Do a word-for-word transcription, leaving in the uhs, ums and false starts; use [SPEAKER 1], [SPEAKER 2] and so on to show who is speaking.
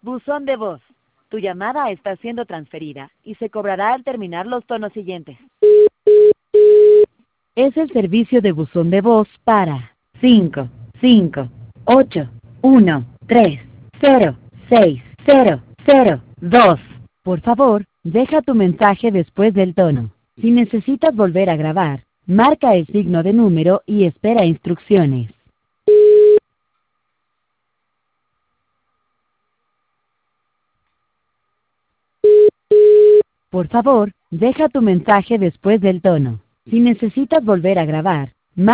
[SPEAKER 1] Buzón de voz. Tu llamada está siendo transferida y se cobrará al terminar los tonos siguientes. Es el servicio de buzón de voz para cinco cinco ocho uno tres cero seis cero cero dos. Por favor, deja tu mensaje después del tono. Si necesitas volver a grabar, marca el signo de número y espera instrucciones. Por favor, deja tu mensaje después del tono. Si necesitas volver a grabar,